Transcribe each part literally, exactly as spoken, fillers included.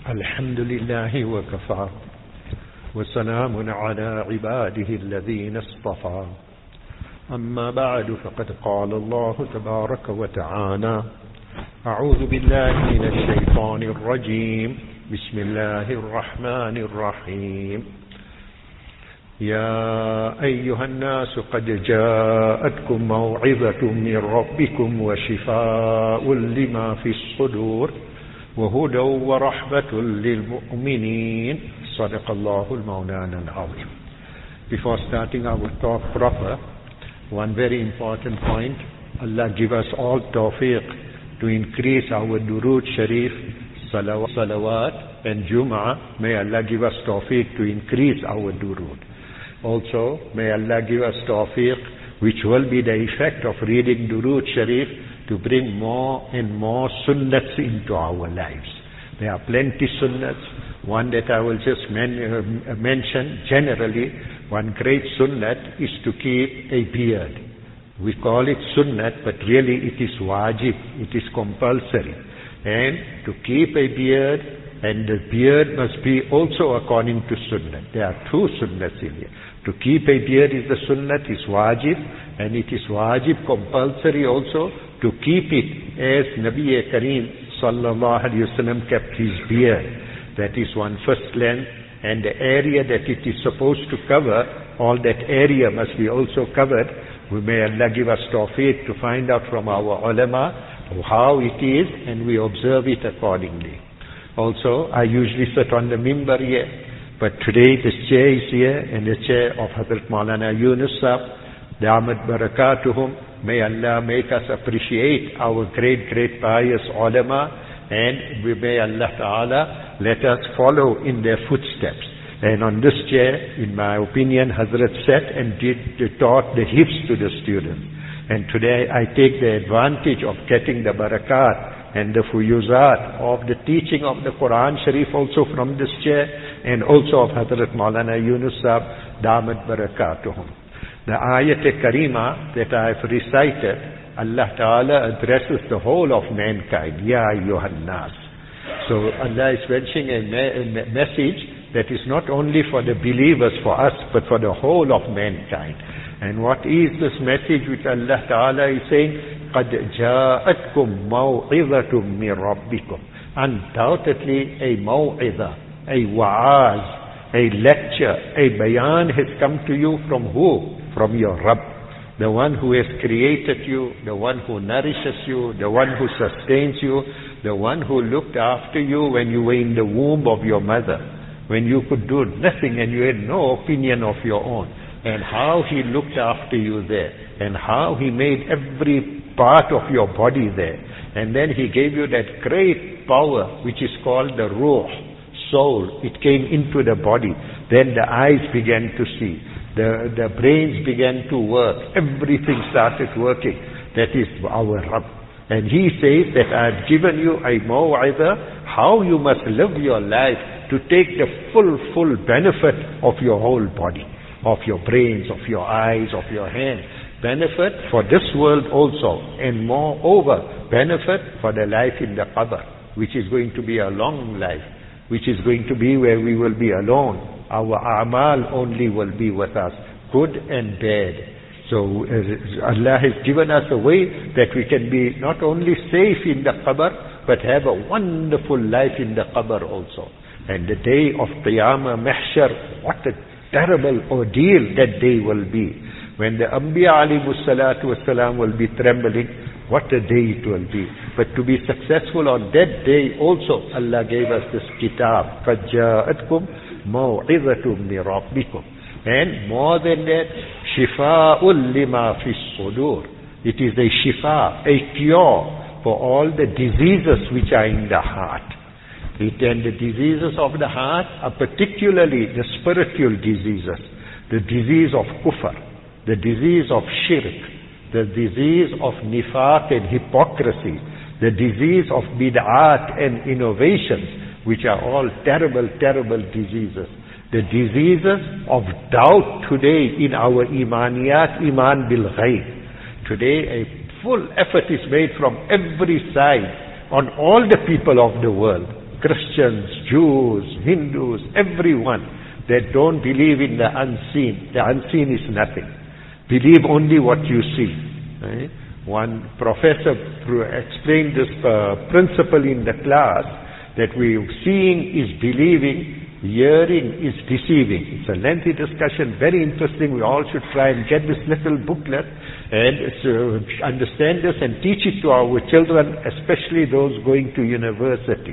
الحمد لله وكفى وسلام على عباده الذين اصطفى أما بعد فقد قال الله تبارك وتعالى أعوذ بالله من الشيطان الرجيم بسم الله الرحمن الرحيم يا أيها الناس قد جاءتكم موعظة من ربكم وشفاء لما في الصدور وهدى ورحمة للمؤمنين صدق الله المولانا العظيم. Before starting our talk proper, one very important point, Allah give us all tawfiq to increase our durood sharif, salawat, salawat and Jum'ah. May Allah give us tawfiq to increase our durood. Also, may Allah give us tawfiq, which will be the effect of reading durood sharif, to bring more and more sunnats into our lives. There are plenty sunnats. One that I will just men, uh, mention generally, one great sunnat is to keep a beard. We call it sunnat, but really it is wajib, it is compulsory. And to keep a beard, and the beard must be also according to sunnat. There are two sunnats in here. To keep a beard is the sunnat, is wajib, and it is wajib compulsory also to keep it as Nabi Kareem sallallahu alayhi wasallam kept his beard. That is one first length, and the area that it is supposed to cover, all that area must be also covered. We may Allah give us tawfiq to find out from our ulama how it is, and we observe it accordingly. Also, I usually sit on the mimbar here, but today this chair is here, and the chair of Hazrat Maulana Yunus Sahib, Damat Barakatuhum. May Allah make us appreciate our great, great pious ulama, and we may Allah Ta'ala let us follow in their footsteps. And on this chair, in my opinion, Hazrat sat and did taught the hifz to the students. And today I take the advantage of getting the barakat and the fuyuzat of the teaching of the Quran Sharif also from this chair, and also of Hazrat Maulana Yunus Sahib, Damat Barakatuhum. The ayat karima that I have recited, Allah Ta'ala addresses the whole of mankind. Ya ayyuhan nas. So Allah is mentioning a, me- a message that is not only for the believers, for us, but for the whole of mankind. And what is this message which Allah Ta'ala is saying? قَدْ جَاءَتْكُمْ مَوْعِظَةٌ مِّن رَبِّكُمْ. Undoubtedly a maw'idha, a wa'az, a lecture, a bayan has come to you from who? From your Rabb, the one who has created you, the one who nourishes you, the one who sustains you, the one who looked after you when you were in the womb of your mother, when you could do nothing and you had no opinion of your own, and how He looked after you there, and how He made every part of your body there, and then He gave you that great power which is called the ruh, soul. It came into the body, then the eyes began to see. The, the brains began to work. Everything started working. That is our Rabb. And He says that I have given you a maw'idha, how you must live your life to take the full, full benefit of your whole body, of your brains, of your eyes, of your hands. Benefit for this world also, and moreover, benefit for the life in the qabr, which is going to be a long life, which is going to be where we will be alone. Our a'mal only will be with us, good and bad. So uh, Allah has given us a way that we can be not only safe in the qabr, but have a wonderful life in the qabr also. And the day of Qiyamah, Mahshar, what a terrible ordeal that day will be. When the Anbiya alayhimus salatu wassalam will be trembling, what a day it will be. But to be successful on that day also, Allah gave us this kitab, قَدْ جَاءَتْكُمْ مَوْعِظَةٌ مِّن رَبِّكُمْ. And more than that, شِفَاءٌ لِمَا فِي الصُّدُورِ. It is a shifa, a cure for all the diseases which are in the heart. It, and the diseases of the heart are particularly the spiritual diseases, the disease of kufr, the disease of shirk, the disease of nifaq and hypocrisy, the disease of bid'at and innovations, which are all terrible, terrible diseases. The diseases of doubt today in our imaniyat, iman bil ghaib. Today a full effort is made from every side on all the people of the world Christians, Jews, Hindus, everyone that don't believe in the unseen. The unseen is nothing. Believe only what you see. Right? One professor explained this uh, principle in the class, that we seeing is believing, hearing is deceiving. It's a lengthy discussion, very interesting. We all should try and get this little booklet and uh, understand this and teach it to our children, especially those going to university.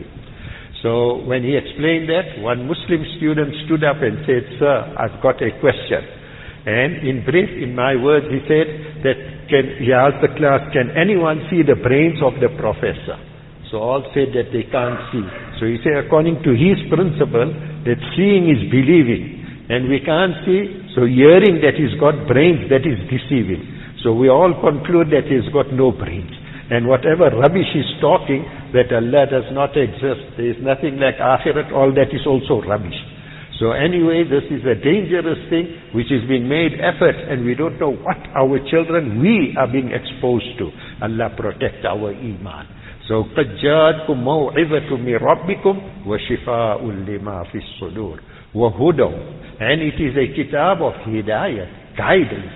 So when he explained that, one Muslim student stood up and said, "Sir, I've got a question." And in brief, in my words, he said that can, he asked the class, can anyone see the brains of the professor? So all said that they can't see. So he said, according to his principle, that seeing is believing, and we can't see, so hearing that he's got brains, that is deceiving. So we all conclude that he's got no brains. And whatever rubbish he's talking, that Allah does not exist, there is nothing like Akhirat, all that is also rubbish. So anyway, this is a dangerous thing which is being made effort, and we don't know what our children, we are being exposed to. Allah protect our iman. So قَدْ جَاءَتْكُمْ مَوْعِظَةٌ مِّن رَبِّكُمْ وَشِفَاءٌ لِمَا فِي الصُّدُورِ وَهُدًى. And it is a kitab of hidayah, guidance.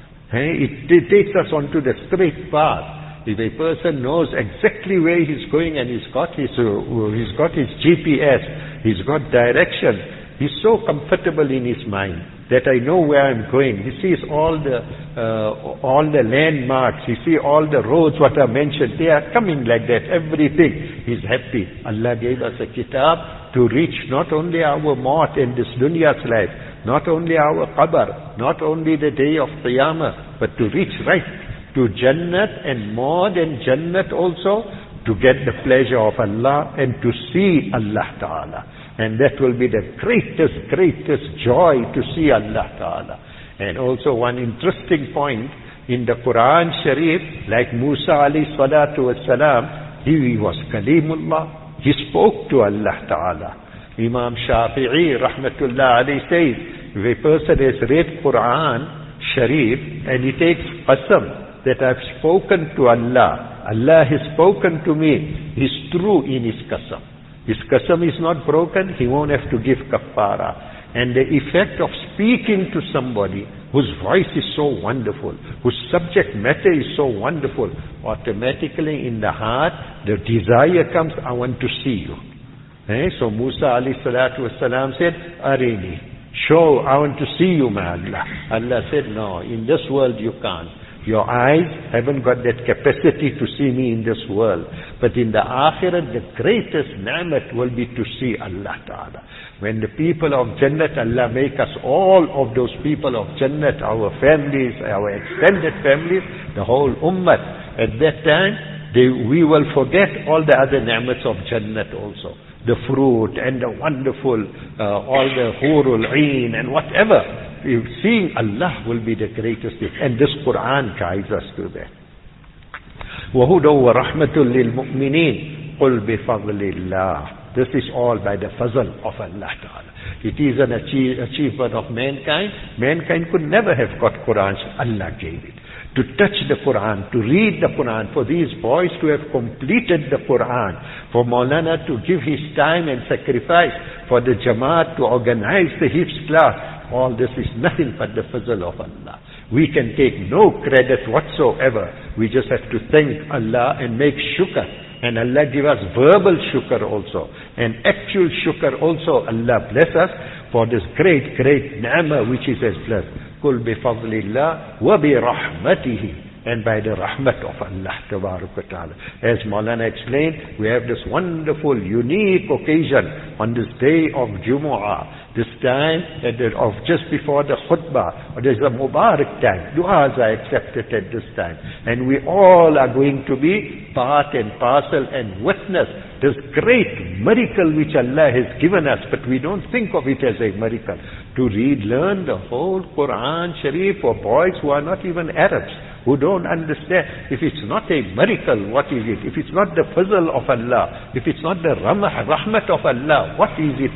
It, it takes us onto the straight path. If a person knows exactly where he's going and he's got his, uh, he's got his G P S, he's got direction, he's so comfortable in his mind that I know where I'm going. He sees all the uh, all the landmarks. He sees all the roads what are mentioned. They are coming like that. Everything. He's happy. Allah gave us a kitab to reach not only our maut and this dunya's life, not only our qabr, not only the day of Qiyamah, but to reach right to Jannat, and more than Jannat also, to get the pleasure of Allah and to see Allah Ta'ala. And that will be the greatest, greatest joy to see Allah Ta'ala. And also one interesting point, in the Quran Sharif, like Musa alayhi salatu wassalam, he was Kalimullah, he spoke to Allah Ta'ala. Imam Shafi'i rahmatullah alayhi says, if a person has read Quran Sharif and he takes qasam that I've spoken to Allah, Allah has spoken to me, he's true in his qasam. His qasam is not broken, he won't have to give kaffara. And the effect of speaking to somebody whose voice is so wonderful, whose subject matter is so wonderful, automatically in the heart, the desire comes, I want to see you. Eh? So Musa alayhi salatu wasalam said, Arini, show, I want to see you, my Allah. Allah said, no, in this world you can't. Your eyes haven't got that capacity to see me in this world. But in the Akhirat, the greatest ni'mat will be to see Allah Ta'ala. When the people of Jannat, Allah make us all of those people of Jannat, our families, our extended families, the whole ummah. At that time, they, we will forget all the other ni'mats of Jannat also. The fruit and the wonderful, uh, all the hurul ain and whatever. Seeing Allah will be the greatest thing. And this Quran guides us to that. وَهُدًى وَرَحْمَةٌ لِلْمُؤْمِنِينَ قُلْ بِفَضْلِ اللَّهِ. This is all by the fazl of Allah Ta'ala. It is an achieve, achievement of mankind. Mankind could never have got Quran. Allah gave it. To touch the Quran, to read the Quran, for these boys to have completed the Quran, for Maulana to give his time and sacrifice, for the Jamaat to organize the Hifz class, all this is nothing but the fazl of Allah. We can take no credit whatsoever. We just have to thank Allah and make shukr. And Allah give us verbal shukr also. And actual shukr also. Allah bless us for this great, great ni'mah which is as blessed. Kul bi fadlillah wa bi rahmatihi. And by the rahmat of Allah Tabaraka Ta'ala. As Maulana explained, we have this wonderful, unique occasion on this day of Jumu'ah. This time of just before the khutbah, or there's a Mubarak time. Du'as are accepted at this time. And we all are going to be part and parcel and witness this great miracle which Allah has given us, but we don't think of it as a miracle. To read, learn the whole Quran Sharif for boys who are not even Arabs, who don't understand. If it's not a miracle, what is it? If it's not the fazl of Allah, if it's not the rahmah of Allah, what is it not?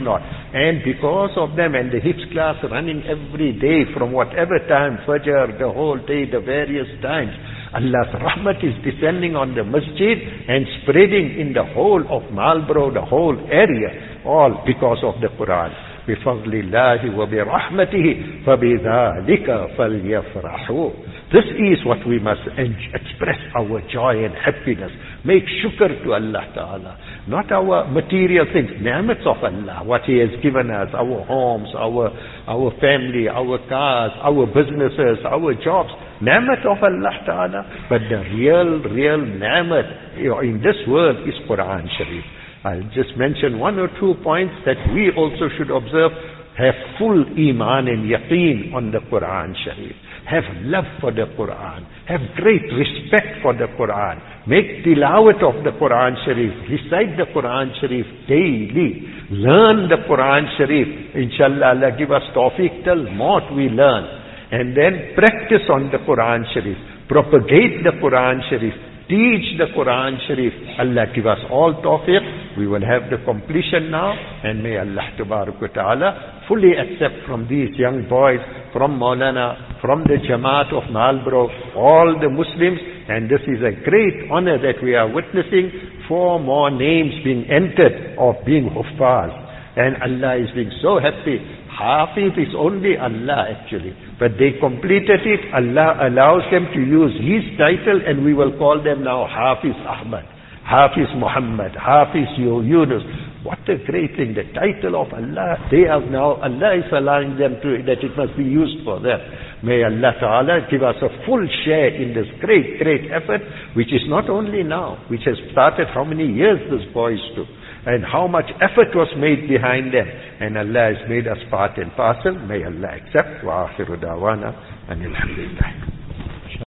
And because of them, and the Hifz class running every day from whatever time, Fajr, the whole day, the various times, Allah's rahmat is descending on the masjid and spreading in the whole of Marlborough, the whole area, all because of the Quran. بِفَضْلِ اللَّهِ وَبِرَحْمَتِهِ فَبِذَلِكَ فَلْيَفْرَحُوا. This is what we must express our joy and happiness. Make shukr to Allah Ta'ala. Not our material things, ni'mats of Allah, what He has given us, our homes, our, our family, our cars, our businesses, our jobs. Ni'mat of Allah Ta'ala. But the real, real ni'mat in this world is Quran Sharif. I'll just mention one or two points that we also should observe. Have full iman and yaqeen on the Quran Sharif. Have love for the Quran. Have great respect for the Quran. Make tilawat of the Quran Sharif. Recite the Quran Sharif daily. Learn the Quran Sharif. Inshallah, Allah give us tawfiq till maut we learn. And then practice on the Quran Sharif. Propagate the Quran Sharif. Teach the Quran Sharif. Allah give us all tawfiq. We will have the completion now. And may Allah Tabarak wa Ta'ala fully accept from these young boys, from Maulana, from the Jamaat of Marlborough, all the Muslims. And this is a great honor that we are witnessing. Four more names being entered of being Huffaz. And Allah is being so happy. Hafiz is only Allah actually. But they completed it. Allah allows them to use His title, and we will call them now Hafiz Ahmad, Hafiz Muhammad, Hafiz Yunus. What a great thing. The title of Allah, they have now, Allah is allowing them to, that it must be used for them. May Allah Ta'ala give us a full share in this great, great effort, which is not only now, which has started how many years this boys took, and how much effort was made behind them. And Allah has made us part and parcel. May Allah accept. Wa akhiru dawana and alhamdulillah.